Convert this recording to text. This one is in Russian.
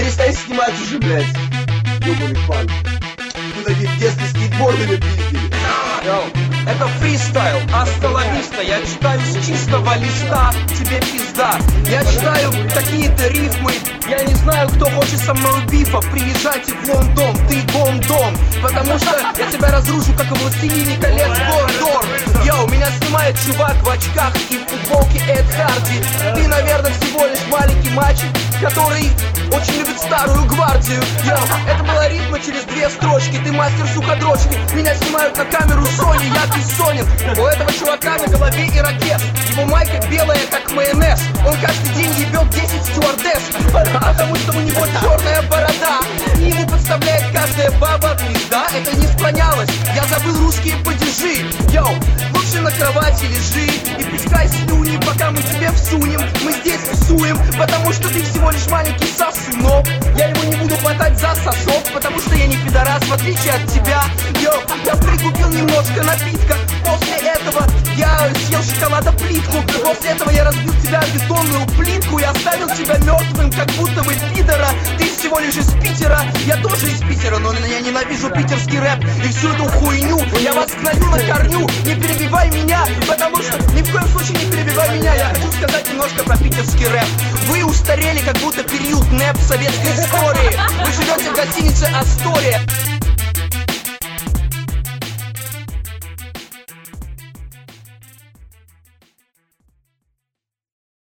перестань снимать уже, блядь. Ёбаный панк. Мы такие в детстве скейтбордами пиздили. Йоу, это фристайл, астоловиста. Я читаю с чистого листа, тебе пизда. Я читаю какие-то рифмы. Я не знаю, кто хочет со мной бифа. Приезжайте в Лондон, ты гондон. Потому что я тебя разрушу, как и властелине колец Гордор. Йоу, меня снимает чувак в очках и в футболке Эд Харди. Ты, наверное, всего лишь маленький мальчик, который очень любит старую гвардию. Йоу, это была рифма через 2 строчки. Ты мастер суходрочки. Меня снимают на камеру Sony, я бессонен. У этого чувака на голове ирокез. Его майка белая, как майонез. Он каждый день ебет 10 стюардесс, потому что у него черная борода. И ему подставляет каждая баба. Пизда, это не склонялось. Я забыл русские падежи. Йоу, лучше на кровати лежи и пускай слюни, пока мы тебе всунем. Мы здесь всуем, потому что ты всего лишь маленький сосунок. Я его не буду хватать за сосок, потому что я не пидорас, в отличие от тебя. Йоу, я прикупил немножко напитка. После этого я съел шоколада плитку. После этого я разбил тебя о бетонную плитку и оставил тебя мертвым, как будто бы пидора. Ты всего лишь из Питера, я тоже из Питера, но я ненавижу питерский рэп и всю эту хуйню. Я вас гною на корню, не перебивай меня, потому что ни в коем случае не перебивай меня. Я хочу сказать немножко про питерский рэп. Вы устарели, как будто период НЭП советской истории. Вы живете в гостинице Астория.